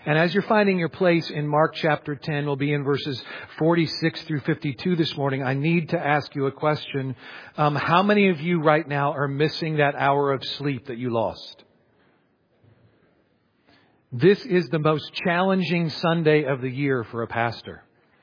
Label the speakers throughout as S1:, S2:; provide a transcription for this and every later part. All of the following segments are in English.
S1: And as you're finding your place in Mark chapter 10, we'll be in verses 46 through 52 this morning. I need to ask you a question. How many of you right now are missing that hour of sleep that you lost? This is the most challenging Sunday of the year for a pastor.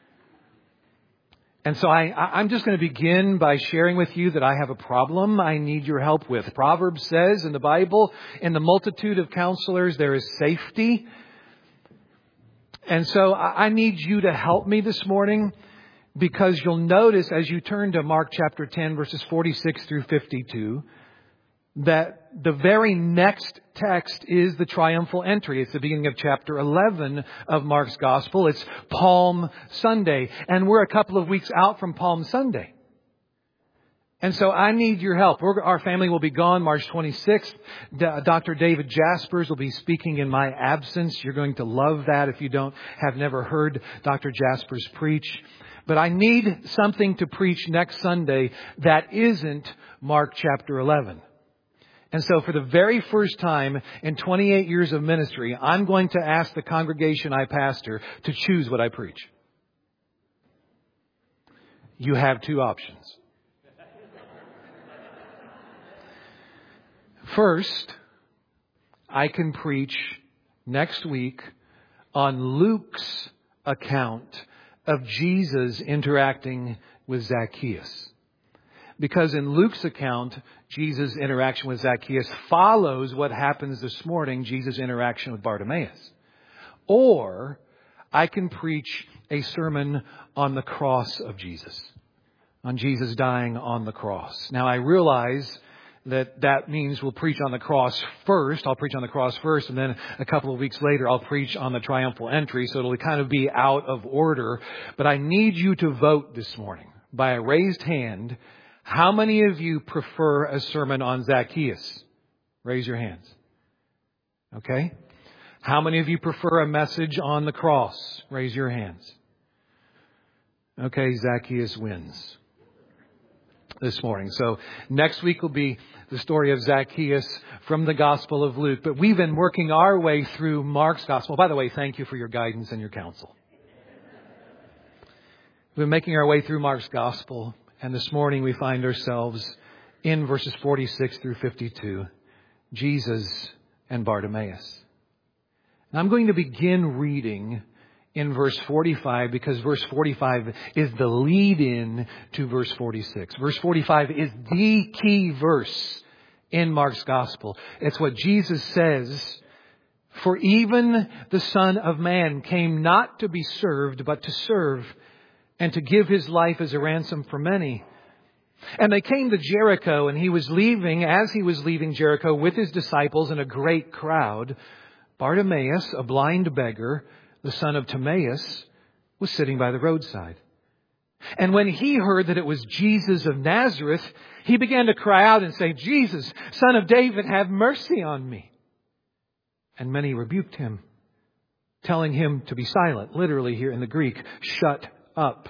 S1: And so I'm just going to begin by sharing with you that I have a problem I need your help with. Proverbs says in the Bible, in the multitude of counselors, there is safety. And so I need you to help me this morning, because you'll notice as you turn to Mark chapter 10, verses 46 through 52, that the very next text is the triumphal entry. It's the beginning of chapter 11 of Mark's Gospel. It's Palm Sunday. And we're a couple of weeks out from Palm Sunday. And so I need your help. Our family will be gone March 26th. Dr. David Jaspers will be speaking in my absence. You're going to love that if you have never heard Dr. Jaspers preach. But I need something to preach next Sunday that isn't Mark chapter 11. And so for the very first time in 28 years of ministry, I'm going to ask the congregation I pastor to choose what I preach. You have two options. First, I can preach next week on Luke's account of Jesus interacting with Zacchaeus. Because in Luke's account, Jesus' interaction with Zacchaeus follows what happens this morning, Jesus' interaction with Bartimaeus. Or I can preach a sermon on the cross of Jesus, on Jesus dying on the cross. Now, I realize that means we'll preach on the cross first. I'll preach on the cross first, and then a couple of weeks later, I'll preach on the triumphal entry. So it'll kind of be out of order. But I need you to vote this morning by a raised hand. How many of you prefer a sermon on Zacchaeus? Raise your hands. Okay. How many of you prefer a message on the cross? Raise your hands. Okay, Zacchaeus wins this morning. So next week will be the story of Zacchaeus from the Gospel of Luke. But we've been working our way through Mark's Gospel. By the way, thank you for your guidance and your counsel. We've been making our way through Mark's Gospel. And this morning we find ourselves in verses 46 through 52, Jesus and Bartimaeus. And I'm going to begin reading in verse 45 because verse 45 is the lead-in to verse 46. Verse 45 is the key verse in Mark's Gospel. It's what Jesus says, "For even the Son of Man came not to be served, but to serve, and to give his life as a ransom for many." And they came to Jericho, and as he was leaving Jericho with his disciples and a great crowd, Bartimaeus, a blind beggar, the son of Timaeus, was sitting by the roadside. And when he heard that it was Jesus of Nazareth, he began to cry out and say, "Jesus, Son of David, have mercy on me." And many rebuked him, telling him to be silent. Literally here in the Greek, shut up.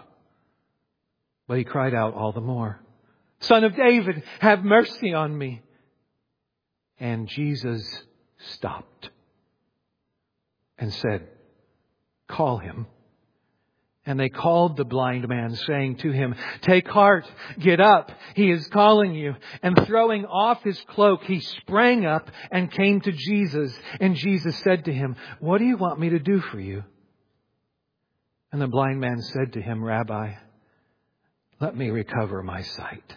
S1: But he cried out all the more, "Son of David, have mercy on me." And Jesus stopped and said, "Call him." And they called the blind man, saying to him, "Take heart, get up, he is calling you." And throwing off his cloak, he sprang up and came to Jesus. And Jesus said to him, "What do you want me to do for you?" And the blind man said to him, "Rabbi, let me recover my sight."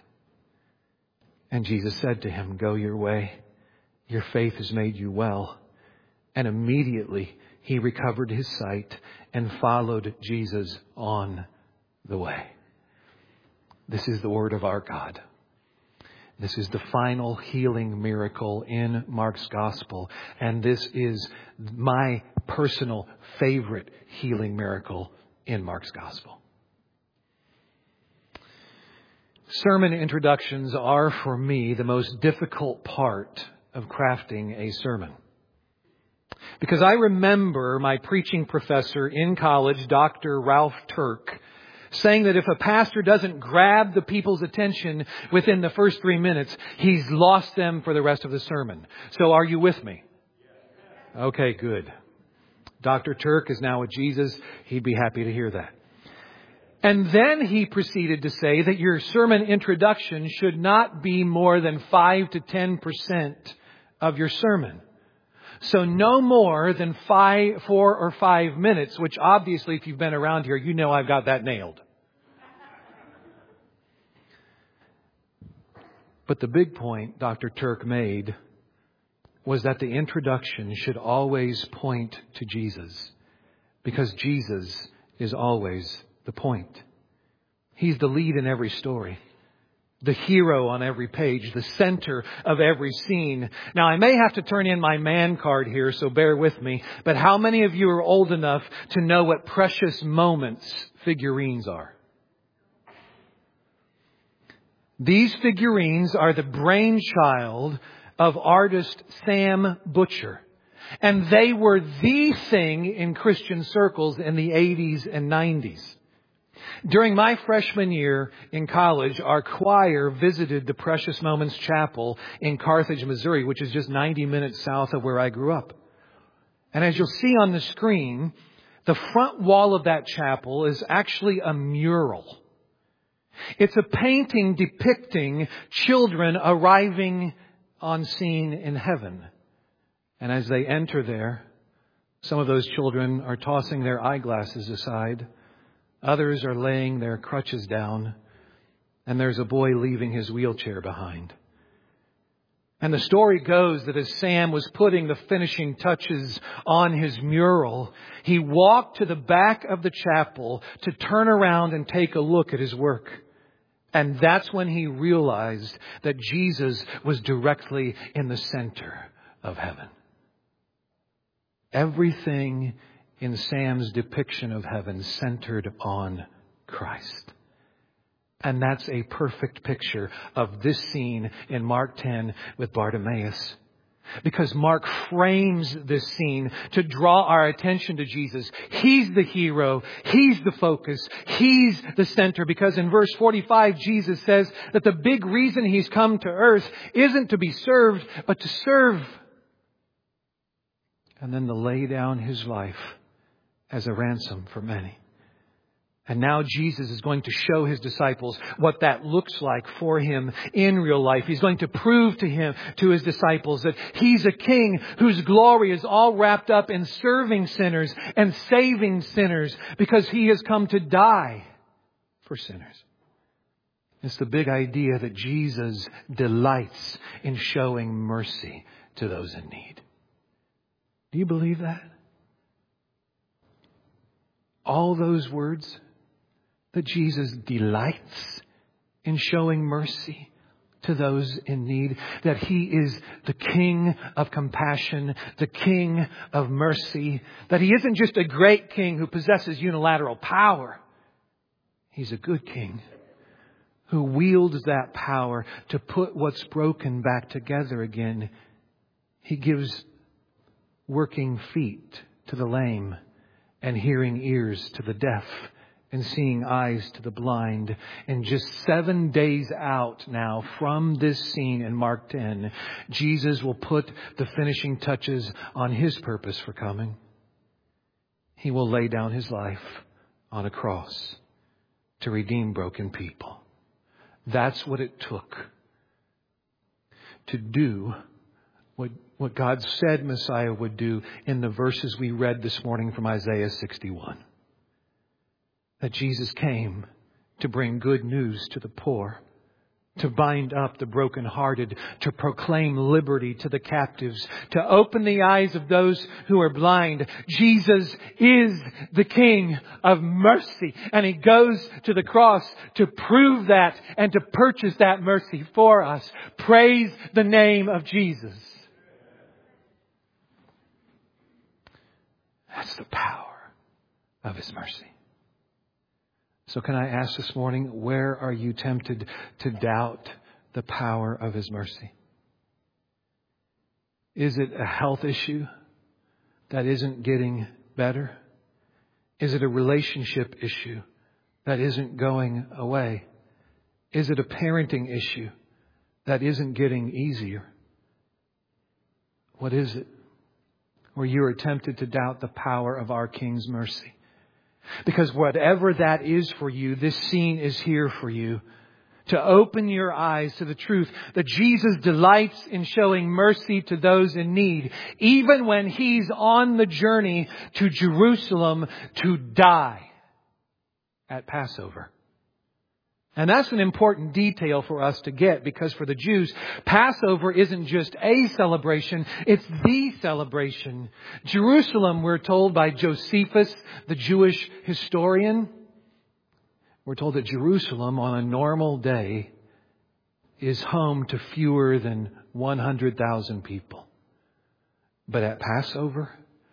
S1: And Jesus said to him, "Go your way. Your faith has made you well." And immediately he recovered his sight and followed Jesus on the way. This is the word of our God. This is the final healing miracle in Mark's Gospel. And this is my personal favorite healing miracle in Mark's Gospel. Sermon introductions are, for me, the most difficult part of crafting a sermon. Because I remember my preaching professor in college, Dr. Ralph Turk, saying that if a pastor doesn't grab the people's attention within the first 3 minutes, he's lost them for the rest of the sermon. So are you with me? Okay, good. Dr. Turk is now with Jesus. He'd be happy to hear that. And then he proceeded to say that your sermon introduction should not be more than 5 to 10% of your sermon. So no more than 4 or 5 minutes, which obviously if you've been around here, you know I've got that nailed. But the big point Dr. Turk made was that the introduction should always point to Jesus, because Jesus is always the point. He's the lead in every story, the hero on every page, the center of every scene. Now, I may have to turn in my man card here, so bear with me. But how many of you are old enough to know what precious moments figurines are? These figurines are the brainchild of artist Sam Butcher. And they were the thing in Christian circles in the 80s and 90s. During my freshman year in college, our choir visited the Precious Moments Chapel in Carthage, Missouri, which is just 90 minutes south of where I grew up. And as you'll see on the screen, the front wall of that chapel is actually a mural. It's a painting depicting children arriving on scene in heaven. And as they enter there, some of those children are tossing their eyeglasses aside. Others are laying their crutches down. And there's a boy leaving his wheelchair behind. And the story goes that as Sam was putting the finishing touches on his mural, he walked to the back of the chapel to turn around and take a look at his work. And that's when he realized that Jesus was directly in the center of heaven. Everything in Sam's depiction of heaven centered on Christ. And that's a perfect picture of this scene in Mark 10 with Bartimaeus. Because Mark frames this scene to draw our attention to Jesus. He's the hero. He's the focus. He's the center. Because in verse 45, Jesus says that the big reason He's come to earth isn't to be served, but to serve. And then to lay down His life as a ransom for many. And now Jesus is going to show His disciples what that looks like for Him in real life. He's going to prove to His disciples that He's a king whose glory is all wrapped up in serving sinners and saving sinners, because He has come to die for sinners. It's the big idea that Jesus delights in showing mercy to those in need. Do you believe that? All those words, that Jesus delights in showing mercy to those in need, that He is the King of compassion, the King of mercy, that He isn't just a great king who possesses unilateral power. He's a good king who wields that power to put what's broken back together again. He gives working feet to the lame and hearing ears to the deaf and seeing eyes to the blind. And just 7 days out now from this scene in Mark 10, Jesus will put the finishing touches on His purpose for coming. He will lay down His life on a cross to redeem broken people. That's what it took to do what God said Messiah would do in the verses we read this morning from Isaiah 61. That Jesus came to bring good news to the poor, to bind up the brokenhearted, to proclaim liberty to the captives, to open the eyes of those who are blind. Jesus is the King of mercy, and He goes to the cross to prove that and to purchase that mercy for us. Praise the name of Jesus. That's the power of His mercy. So can I ask this morning, where are you tempted to doubt the power of His mercy? Is it a health issue that isn't getting better? Is it a relationship issue that isn't going away? Is it a parenting issue that isn't getting easier? What is it? or you are tempted to doubt the power of our King's mercy. Because whatever that is for you, this scene is here for you. To open your eyes to the truth that Jesus delights in showing mercy to those in need, even when He's on the journey to Jerusalem to die at Passover. And that's an important detail for us to get, because for the Jews, Passover isn't just a celebration, it's the celebration. Jerusalem, we're told by Josephus, the Jewish historian, we're told that Jerusalem on a normal day is home to fewer than 100,000 people. But at Passover,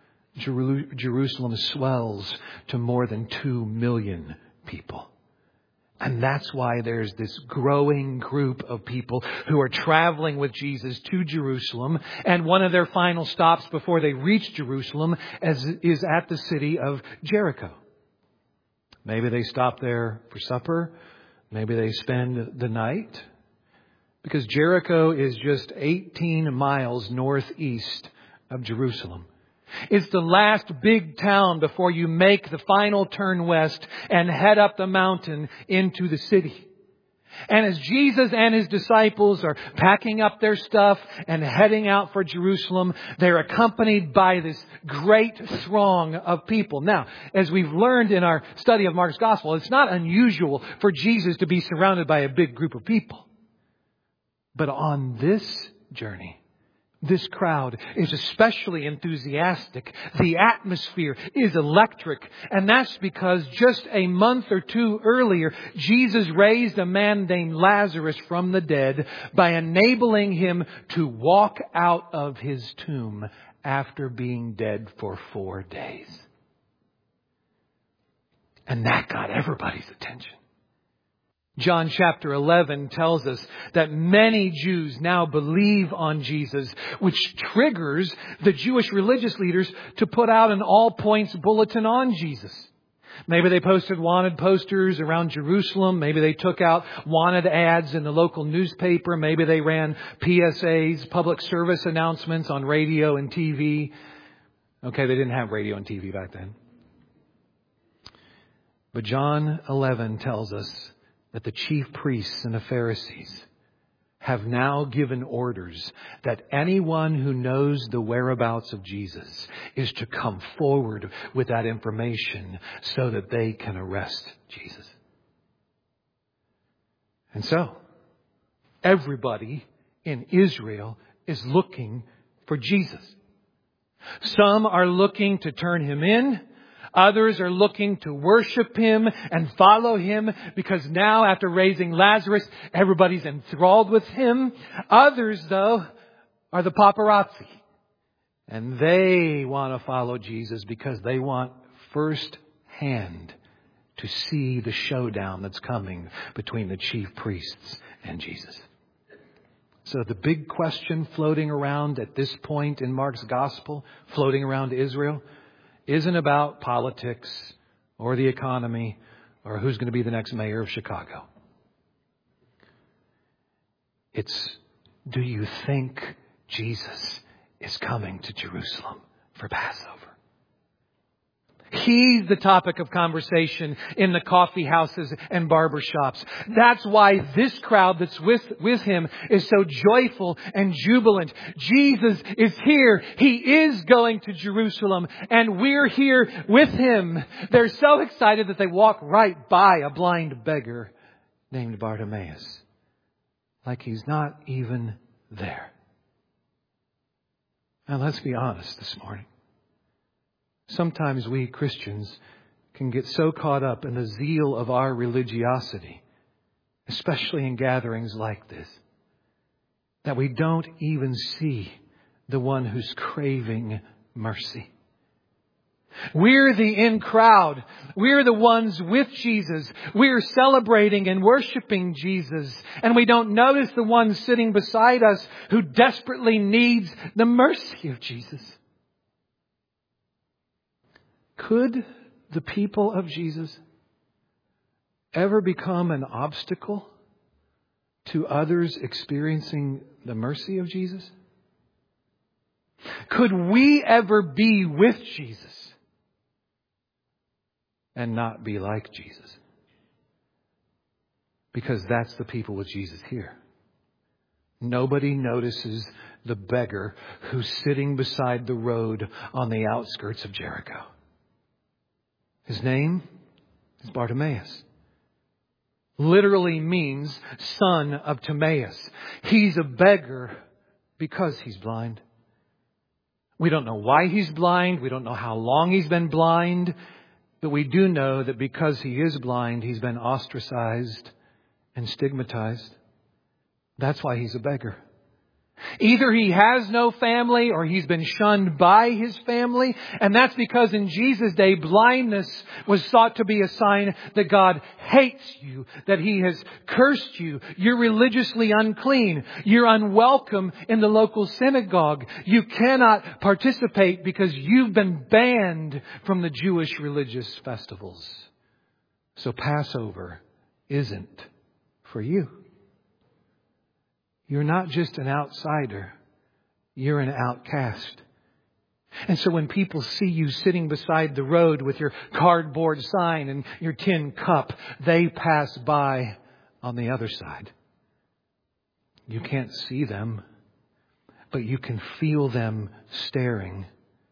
S1: Jerusalem swells to more than 2 million people. And that's why there's this growing group of people who are traveling with Jesus to Jerusalem. And one of their final stops before they reach Jerusalem is at the city of Jericho. Maybe they stop there for supper. Maybe they spend the night. Because Jericho is just 18 miles northeast of Jerusalem. It's the last big town before you make the final turn west and head up the mountain into the city. And as Jesus and His disciples are packing up their stuff and heading out for Jerusalem, they're accompanied by this great throng of people. Now, as we've learned in our study of Mark's Gospel, it's not unusual for Jesus to be surrounded by a big group of people. But on this journey, this crowd is especially enthusiastic. The atmosphere is electric. And that's because just a month or two earlier, Jesus raised a man named Lazarus from the dead by enabling him to walk out of his tomb after being dead for 4 days. And that got everybody's attention. John chapter 11 tells us that many Jews now believe on Jesus, which triggers the Jewish religious leaders to put out an all-points bulletin on Jesus. Maybe they posted wanted posters around Jerusalem. Maybe they took out wanted ads in the local newspaper. Maybe they ran PSAs, public service announcements on radio and TV. Okay, they didn't have radio and TV back then. But John 11 tells us that the chief priests and the Pharisees have now given orders that anyone who knows the whereabouts of Jesus is to come forward with that information so that they can arrest Jesus. And so, everybody in Israel is looking for Jesus. Some are looking to turn Him in. Others are looking to worship Him and follow Him because now, after raising Lazarus, everybody's enthralled with Him. Others, though, are the paparazzi. And they want to follow Jesus because they want firsthand to see the showdown that's coming between the chief priests and Jesus. So the big question floating around at this point in Mark's Gospel, floating around Israel, isn't about politics or the economy or who's going to be the next mayor of Chicago. It's, do you think Jesus is coming to Jerusalem for Passover? He's the topic of conversation in the coffee houses and barber shops. That's why this crowd that's with Him is so joyful and jubilant. Jesus is here. He is going to Jerusalem, and we're here with Him. They're so excited that they walk right by a blind beggar named Bartimaeus, like he's not even there. Now let's be honest this morning. Sometimes we Christians can get so caught up in the zeal of our religiosity, especially in gatherings like this, that we don't even see the one who's craving mercy. We're the in crowd. We're the ones with Jesus. We're celebrating and worshiping Jesus. And we don't notice the one sitting beside us who desperately needs the mercy of Jesus. Could the people of Jesus ever become an obstacle to others experiencing the mercy of Jesus? Could we ever be with Jesus and not be like Jesus? Because that's the people with Jesus here. Nobody notices the beggar who's sitting beside the road on the outskirts of Jericho. His name is Bartimaeus. Literally means son of Timaeus. He's a beggar because he's blind. We don't know why he's blind. We don't know how long he's been blind. But we do know that because he is blind, he's been ostracized and stigmatized. That's why he's a beggar. Either he has no family or he's been shunned by his family. And that's because in Jesus' day, blindness was thought to be a sign that God hates you, that He has cursed you. You're religiously unclean. You're unwelcome in the local synagogue. You cannot participate because you've been banned from the Jewish religious festivals. So Passover isn't for you. You're not just an outsider. You're an outcast. And so when people see you sitting beside the road with your cardboard sign and your tin cup, they pass by on the other side. You can't see them, but you can feel them staring.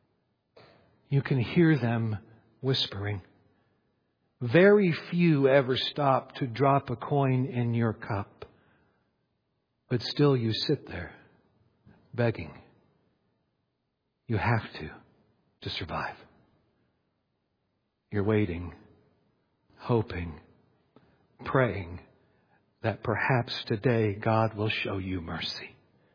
S1: You can hear them whispering. Very few ever stop to drop a coin in your cup. But still you sit there, begging. You have to survive. You're waiting, hoping, praying that perhaps today God will show you mercy.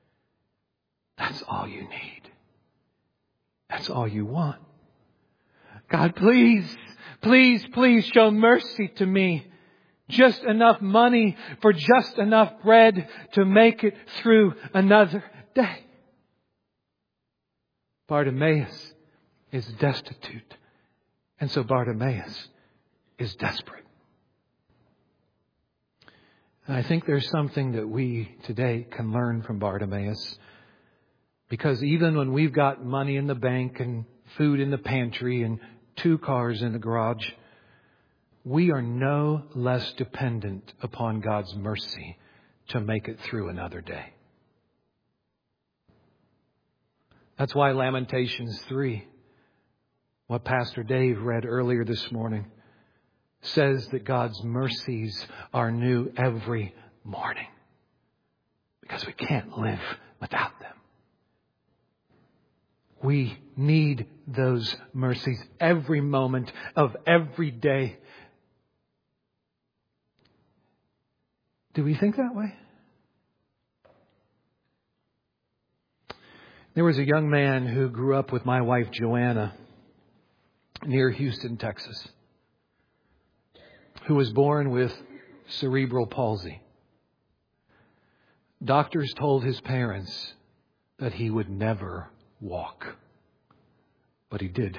S1: That's all you need. That's all you want. God, please, please, please show mercy to me. Just enough money for just enough bread to make it through another day. Bartimaeus is destitute. And so Bartimaeus is desperate. And I think there's something that we today can learn from Bartimaeus. Because even when we've got money in the bank and food in the pantry and 2 cars in the garage, we are no less dependent upon God's mercy to make it through another day. That's why Lamentations 3, what Pastor Dave read earlier this morning, says that God's mercies are new every morning. Because we can't live without them. We need those mercies every moment of every day. Do we think that way? There was a young man who grew up with my wife Joanna near Houston, Texas, who was born with cerebral palsy. Doctors told his parents that he would never walk, but he did.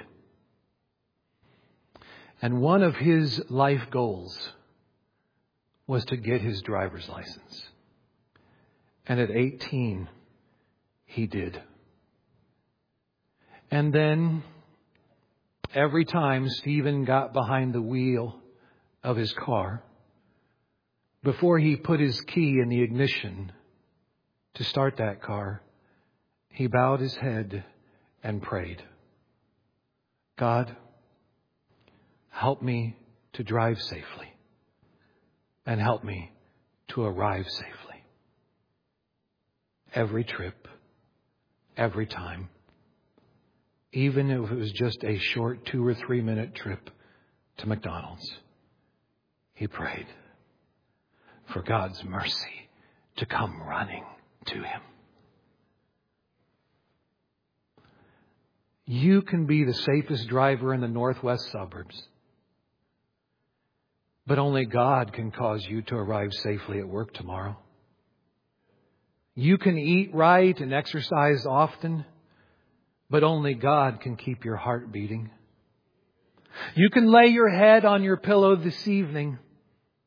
S1: And one of his life goals was to get his driver's license. And at 18, he did. And then every time Stephen got behind the wheel of his car, before he put his key in the ignition to start that car, he bowed his head and prayed, God, help me to drive safely. And help me to arrive safely. Every trip, every time. Even if it was just a short 2 or 3 minute trip to McDonald's. He prayed for God's mercy to come running to him. You can be the safest driver in the northwest suburbs. But only God can cause you to arrive safely at work tomorrow. You can eat right and exercise often, but only God can keep your heart beating. You can lay your head on your pillow this evening,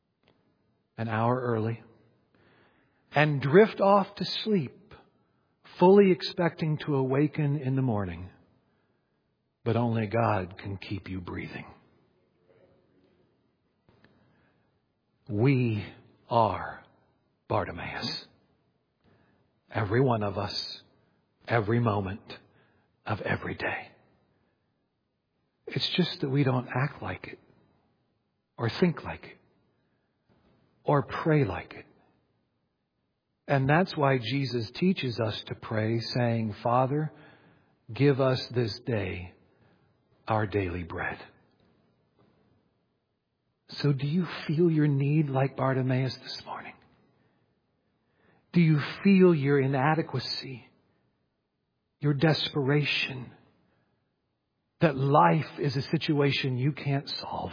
S1: an hour early, and drift off to sleep fully expecting to awaken in the morning, but only God can keep you breathing. We are Bartimaeus. Every one of us, every moment of every day. It's just that we don't act like it, or think like it, or pray like it. And that's why Jesus teaches us to pray, saying, Father, give us this day our daily bread. So do you feel your need like Bartimaeus this morning? Do you feel your inadequacy, your desperation, that life is a situation you can't solve?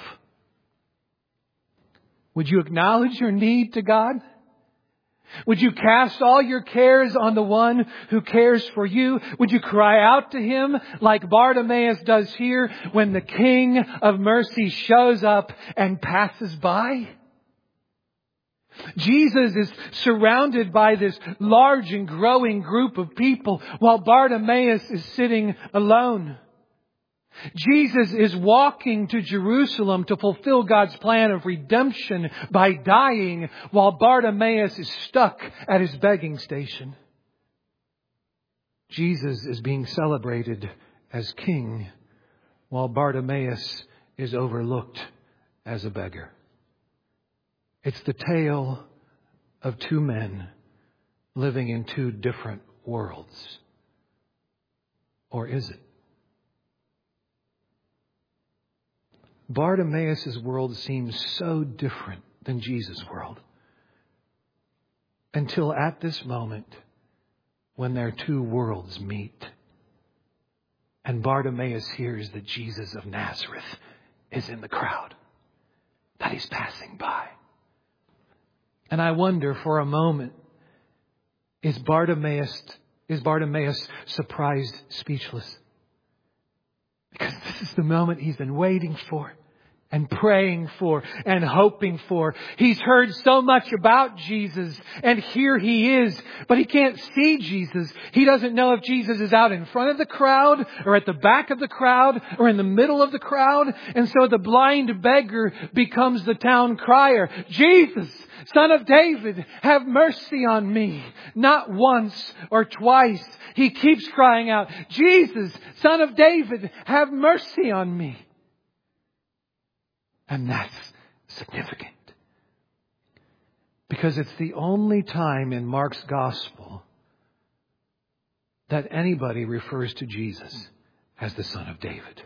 S1: Would you acknowledge your need to God? Would you cast all your cares on the one who cares for you? Would you cry out to Him like Bartimaeus does here when the King of Mercy shows up and passes by? Jesus is surrounded by this large and growing group of people while Bartimaeus is sitting alone. Jesus is walking to Jerusalem to fulfill God's plan of redemption by dying while Bartimaeus is stuck at his begging station. Jesus is being celebrated as king while Bartimaeus is overlooked as a beggar. It's the tale of two men living in two different worlds. Or is it? Bartimaeus' world seems so different than Jesus' world. Until at this moment when their two worlds meet. And Bartimaeus hears that Jesus of Nazareth is in the crowd. That He's passing by. And I wonder for a moment, is Bartimaeus surprised, speechless? Because this is the moment he's been waiting for and praying for and hoping for. He's heard so much about Jesus and here He is, but he can't see Jesus. He doesn't know if Jesus is out in front of the crowd or at the back of the crowd or in the middle of the crowd. And so the blind beggar becomes the town crier. Jesus, Son of David, have mercy on me. Not once or twice. He keeps crying out, Jesus, Son of David, have mercy on me. And that's significant. Because it's the only time in Mark's gospel that anybody refers to Jesus as the Son of David.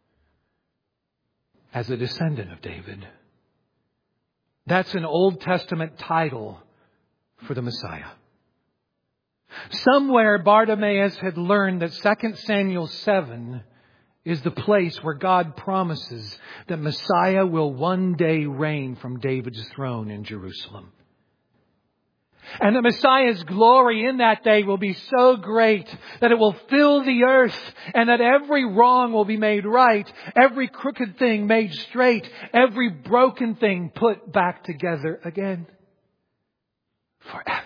S1: As a descendant of David. That's an Old Testament title for the Messiah. Somewhere Bartimaeus had learned that 2 Samuel 7 is the place where God promises that Messiah will one day reign from David's throne in Jerusalem. And that Messiah's glory in that day will be so great that it will fill the earth and that every wrong will be made right, every crooked thing made straight, every broken thing put back together again. Forever.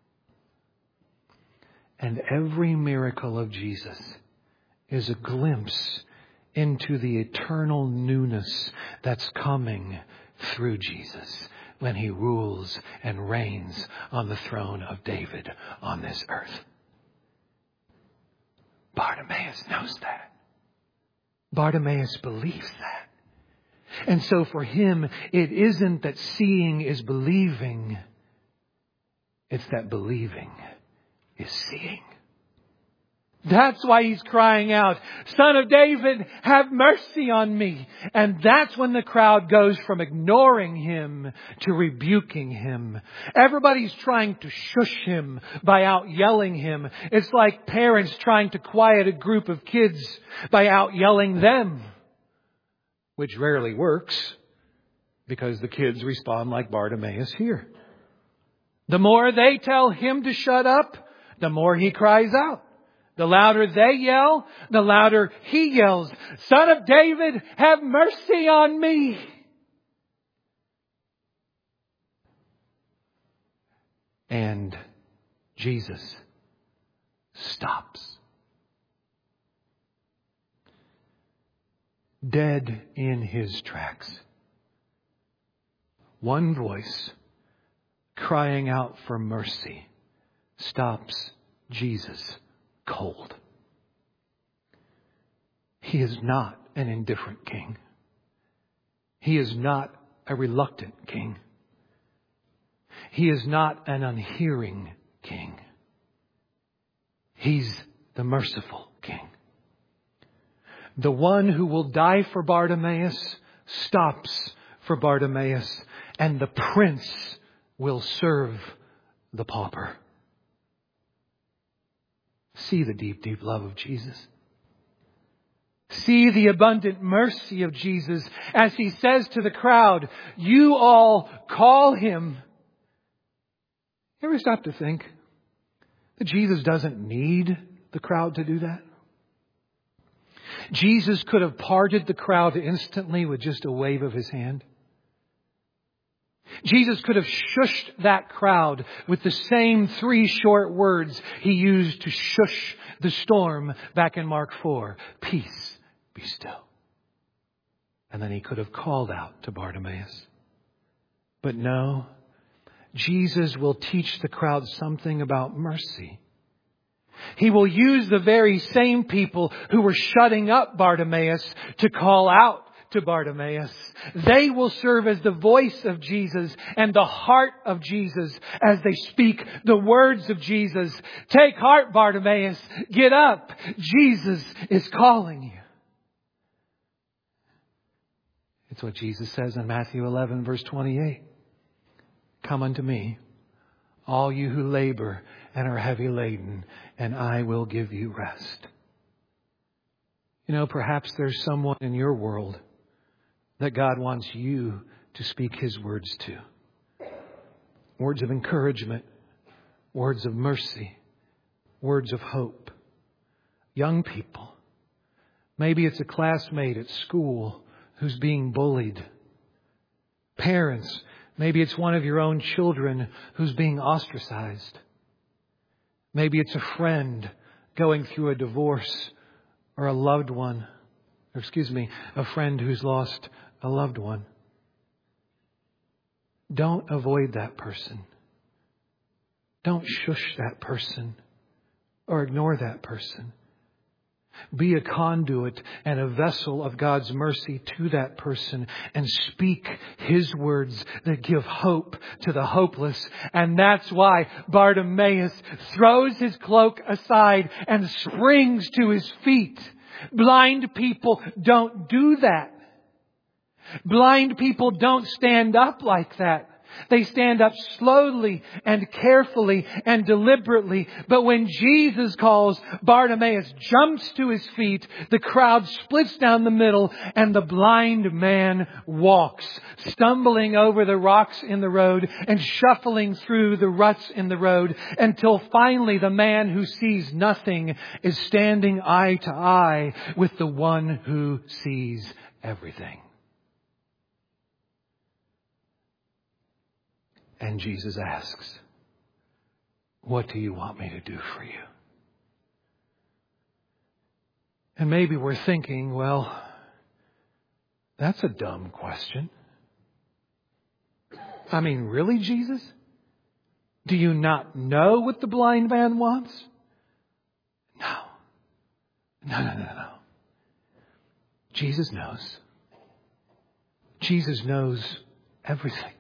S1: And every miracle of Jesus is a glimpse into the eternal newness that's coming through Jesus when He rules and reigns on the throne of David on this earth. Bartimaeus knows that. Bartimaeus believes that. And so for him, it isn't that seeing is believing. It's that believing is seeing. That's why he's crying out, Son of David, have mercy on me. And that's when the crowd goes from ignoring him to rebuking him. Everybody's trying to shush him by out yelling him. It's like parents trying to quiet a group of kids by out yelling them. Which rarely works because the kids respond like Bartimaeus here. The more they tell him to shut up, the more he cries out. The louder they yell, the louder he yells. Son of David, have mercy on me. And Jesus, stops. Dead in his tracks. One voice crying out for mercy stops Jesus cold. He is not an indifferent king. He is not a reluctant king. He is not an unhearing king. He's the merciful king. The one who will die for Bartimaeus stops for Bartimaeus, and the prince will serve the pauper. See the deep, deep love of Jesus. See the abundant mercy of Jesus as he says to the crowd, you all call him. You ever stop to think that Jesus doesn't need the crowd to do that? Jesus could have parted the crowd instantly with just a wave of his hand. Jesus could have shushed that crowd with the same 3 short words he used to shush the storm back in Mark 4. Peace, be still. And then he could have called out to Bartimaeus. But no, Jesus will teach the crowd something about mercy. He will use the very same people who were shutting up Bartimaeus to call out to Bartimaeus. They will serve as the voice of Jesus and the heart of Jesus as they speak the words of Jesus. Take heart, Bartimaeus. Get up. Jesus is calling you. It's what Jesus says in Matthew 11, verse 28. Come unto me, all you who labor and are heavy laden, and I will give you rest. You know, perhaps there's someone in your world that God wants you to speak his words to. Words of encouragement, words of mercy, words of hope. Young people. Maybe it's a classmate at school who's being bullied. Parents, maybe it's one of your own children who's being ostracized. Maybe it's a friend going through a divorce or a friend who's lost a loved one. Don't avoid that person. Don't shush that person or ignore that person. Be a conduit and a vessel of God's mercy to that person and speak his words that give hope to the hopeless. And that's why Bartimaeus throws his cloak aside and springs to his feet. Blind people don't do that. Blind people don't stand up like that. They stand up slowly and carefully and deliberately. But when Jesus calls, Bartimaeus jumps to his feet, the crowd splits down the middle, and the blind man walks, stumbling over the rocks in the road and shuffling through the ruts in the road, until finally the man who sees nothing is standing eye to eye with the one who sees everything. And Jesus asks, what do you want me to do for you? And maybe we're thinking, well, that's a dumb question. I mean, really, Jesus? Do you not know what the blind man wants? No. Jesus knows. Jesus knows everything.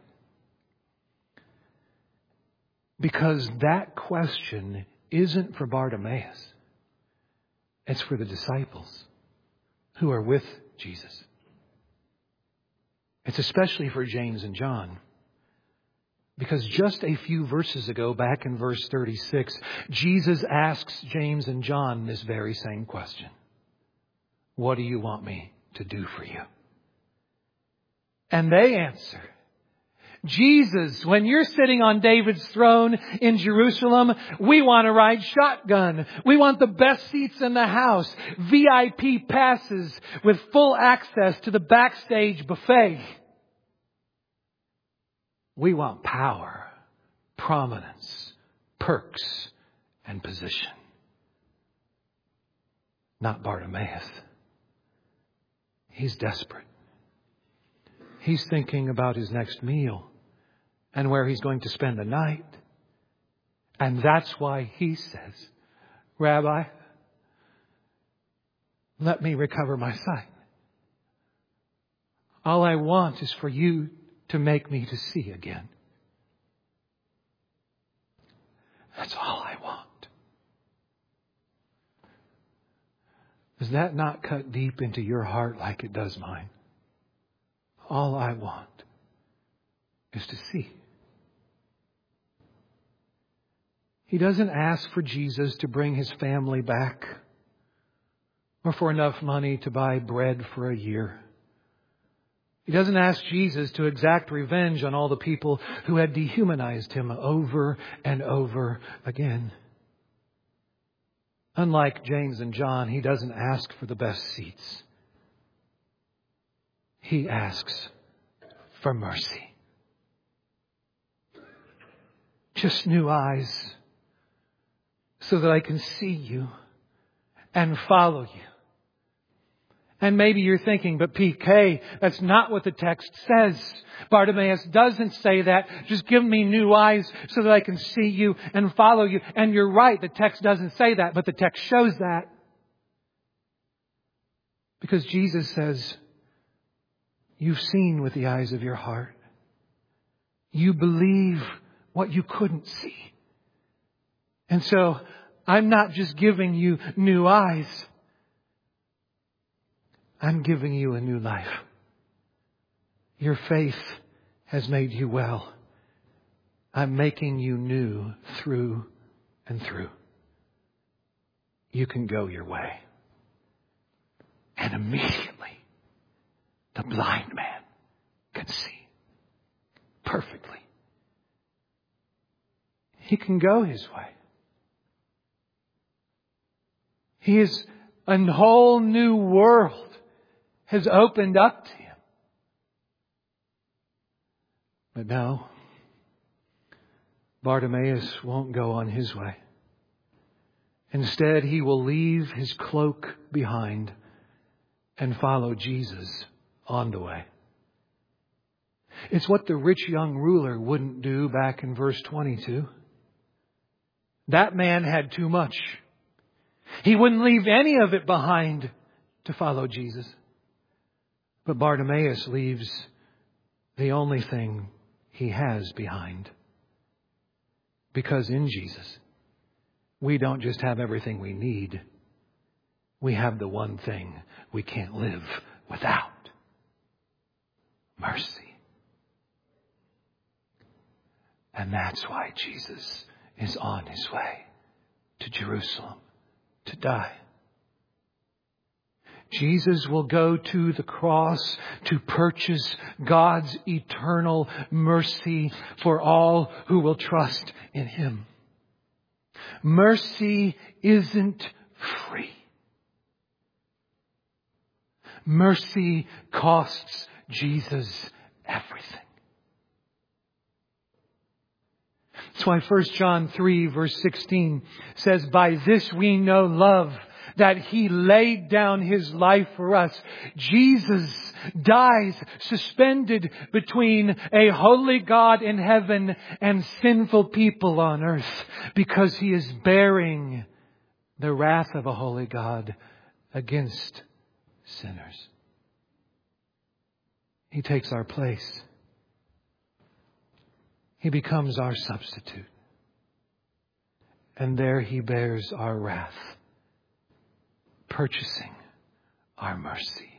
S1: Because that question isn't for Bartimaeus. It's for the disciples who are with Jesus. It's especially for James and John. Because just a few verses ago, back in verse 36, Jesus asks James and John this very same question. What do you want me to do for you? And they answer, Jesus, when you're sitting on David's throne in Jerusalem, we want to ride shotgun. We want the best seats in the house, VIP passes with full access to the backstage buffet. We want power, prominence, perks, and position. not Bartimaeus. He's desperate. He's thinking about his next meal and where he's going to spend the night. And that's why he says, Rabbi, let me recover my sight. All I want is for you to make me to see again. That's all I want. Does that not cut deep into your heart like it does mine? All I want is to see. He doesn't ask for Jesus to bring his family back or for enough money to buy bread for a year. He doesn't ask Jesus to exact revenge on all the people who had dehumanized him over and over again. Unlike James and John, he doesn't ask for the best seats. He asks for mercy. Just new eyes so that I can see you and follow you. And maybe you're thinking, but PK, that's not what the text says. Bartimaeus doesn't say that. Just give me new eyes so that I can see you and follow you. And you're right, the text doesn't say that, but the text shows that. Because Jesus says, you've seen with the eyes of your heart. You believe what you couldn't see. And so, I'm not just giving you new eyes. I'm giving you a new life. Your faith has made you well. I'm making you new through and through. You can go your way. And immediately, the blind man can see perfectly. He can go his way. His a whole new world has opened up to him. But no, Bartimaeus won't go on his way. Instead, he will leave his cloak behind and follow Jesus on the way. It's what the rich young ruler wouldn't do back in verse 22. That man had too much. He wouldn't leave any of it behind to follow Jesus. But Bartimaeus leaves the only thing he has behind. Because in Jesus, we don't just have everything we need. We have the one thing we can't live without. Mercy. And that's why Jesus is on his way to Jerusalem to die. Jesus will go to the cross to purchase God's eternal mercy for all who will trust in him. Mercy isn't free. Mercy costs Jesus everything. That's why 1 John 3 verse 16 says, by this we know love, that he laid down his life for us. Jesus dies suspended between a holy God in heaven and sinful people on earth because he is bearing the wrath of a holy God against sinners. He takes our place. He becomes our substitute. And there he bears our wrath, purchasing our mercy.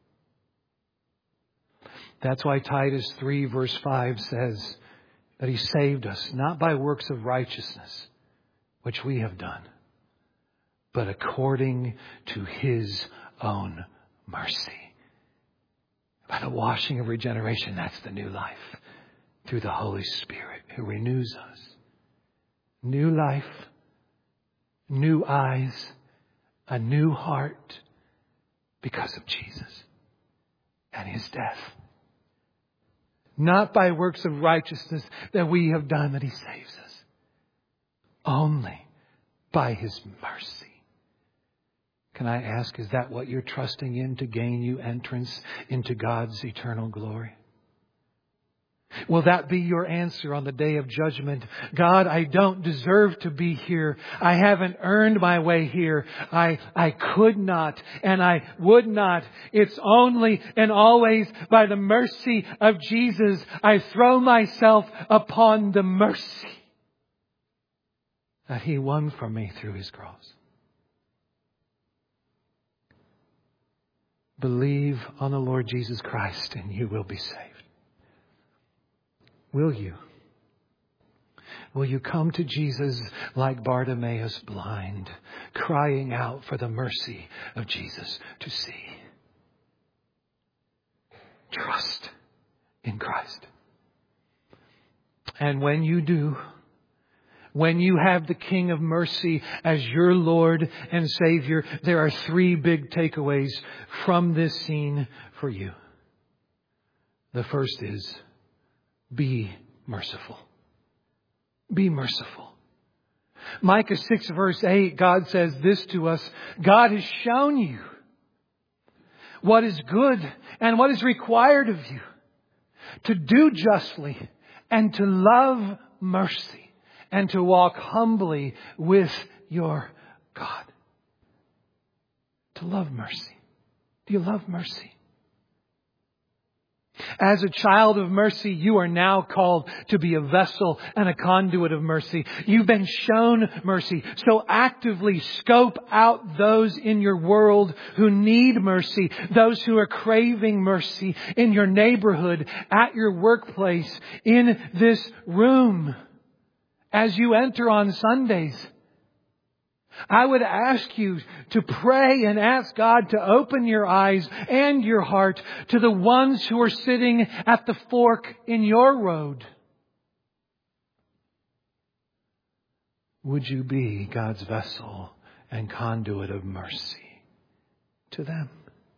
S1: That's why Titus 3 verse 5 says that he saved us, not by works of righteousness, which we have done, but according to his own mercy. By the washing of regeneration, that's the new life. Through the Holy Spirit who renews us. New life, new eyes, a new heart because of Jesus and his death. Not by works of righteousness that we have done that he saves us. Only by his mercy. Can I ask, is that what you're trusting in to gain you entrance into God's eternal glory? Will that be your answer on the day of judgment? God, I don't deserve to be here. I haven't earned my way here. I could not and I would not. It's only and always by the mercy of Jesus I throw myself upon the mercy that He won for me through His cross. Believe on the Lord Jesus Christ and you will be saved. Will you? Will you come to Jesus like Bartimaeus blind, crying out for the mercy of Jesus to see? Trust in Christ. And when you do, when you have the King of Mercy as your Lord and Savior, there are 3 big takeaways from this scene for you. The first is, be merciful. Be merciful. Micah 6 verse 8, God says this to us. God has shown you what is good and what is required of you. To do justly and to love mercy and to walk humbly with your God. To love mercy. Do you love mercy? As a child of mercy, you are now called to be a vessel and a conduit of mercy. You've been shown mercy. So actively scope out those in your world who need mercy, those who are craving mercy in your neighborhood, at your workplace, in this room, as you enter on Sundays. I would ask you to pray and ask God to open your eyes and your heart to the ones who are sitting at the fork in your road. Would you be God's vessel and conduit of mercy to them?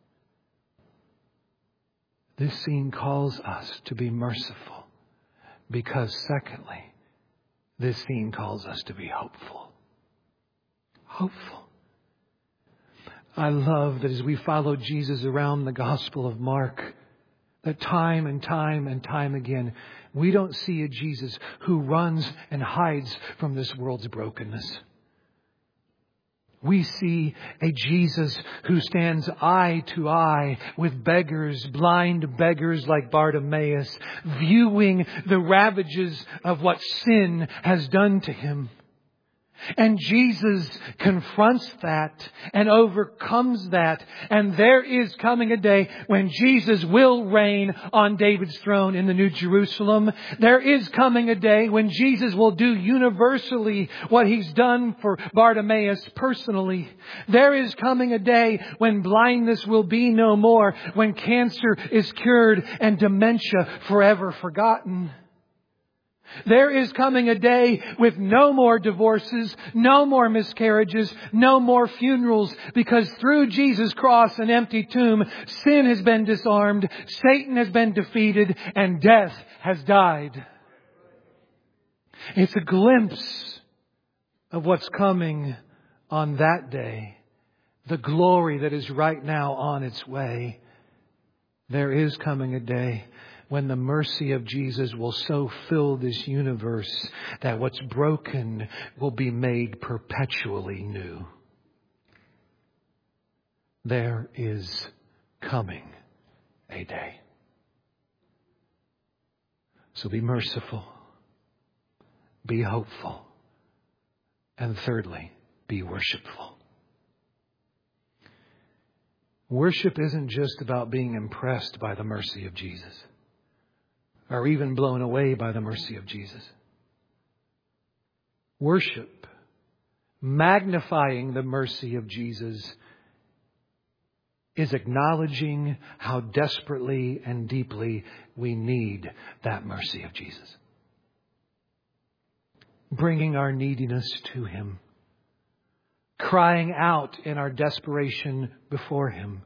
S1: This scene calls us to be merciful because, secondly, this scene calls us to be hopeful. Hopeful. I love that as we follow Jesus around the Gospel of Mark, that time and time and time again, we don't see a Jesus who runs and hides from this world's brokenness. We see a Jesus who stands eye to eye with beggars, blind beggars like Bartimaeus, viewing the ravages of what sin has done to him. And Jesus confronts that and overcomes that. And there is coming a day when Jesus will reign on David's throne in the New Jerusalem. There is coming a day when Jesus will do universally what He's done for Bartimaeus personally. There is coming a day when blindness will be no more, when cancer is cured and dementia forever forgotten. There is coming a day with no more divorces, no more miscarriages, no more funerals, because through Jesus' cross and empty tomb, sin has been disarmed, Satan has been defeated, and death has died. It's a glimpse of what's coming on that day, the glory that is right now on its way. There is coming a day when the mercy of Jesus will so fill this universe that what's broken will be made perpetually new. There is coming a day. So be merciful, be hopeful, and thirdly, be worshipful. Worship isn't just about being impressed by the mercy of Jesus, or even blown away by the mercy of Jesus. Worship, magnifying the mercy of Jesus, is acknowledging how desperately and deeply we need that mercy of Jesus. Bringing our neediness to Him, crying out in our desperation before Him,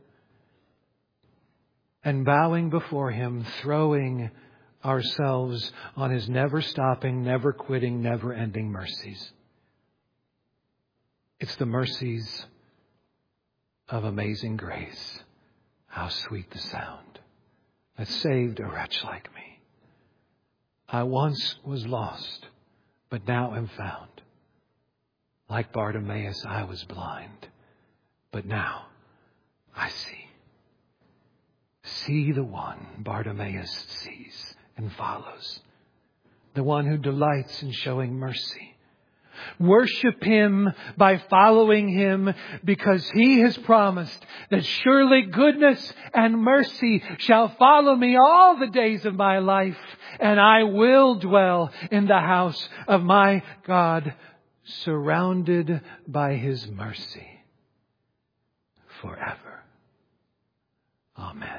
S1: and bowing before Him, throwing ourselves on His never-stopping, never-quitting, never-ending mercies. It's the mercies of amazing grace. How sweet the sound that saved a wretch like me. I once was lost, but now am found. Like Bartimaeus, I was blind, but now I see. See the one Bartimaeus sees and follows, the one who delights in showing mercy. Worship Him by following Him, because He has promised that surely goodness and mercy shall follow me all the days of my life, and I will dwell in the house of my God, surrounded by His mercy forever. Amen.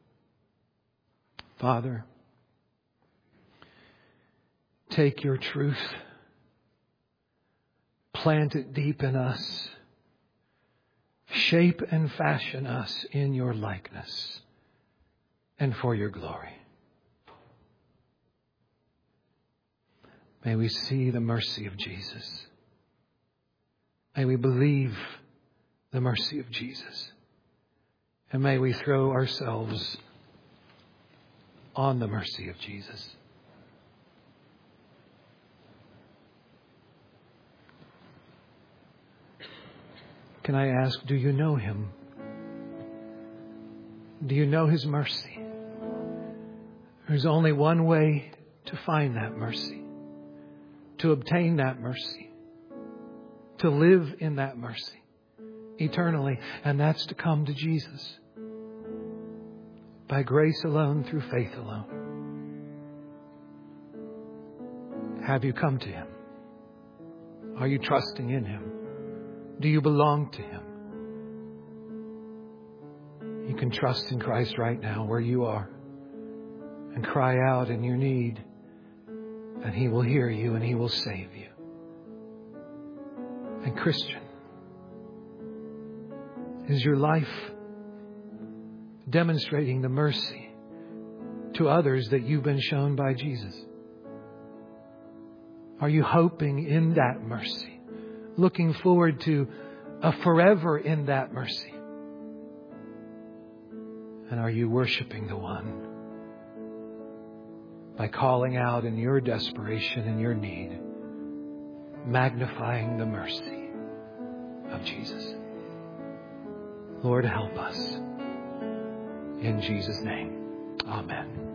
S1: Father, take your truth, plant it deep in us, shape and fashion us in your likeness and for your glory. May we see the mercy of Jesus. May we believe the mercy of Jesus. And may we throw ourselves on the mercy of Jesus. Can I ask, do you know Him? Do you know His mercy? There's only one way to find that mercy, to obtain that mercy, to live in that mercy eternally, and that's to come to Jesus. By grace alone, through faith alone. Have you come to Him? Are you trusting in Him? Do you belong to Him? You can trust in Christ right now where you are and cry out in your need, and He will hear you and He will save you. And Christian, is your life demonstrating the mercy to others that you've been shown by Jesus? Are you hoping in that mercy, looking forward to a forever in that mercy? And are you worshiping the one by calling out in your desperation and your need, magnifying the mercy of Jesus? Lord, help us. In Jesus' name, amen.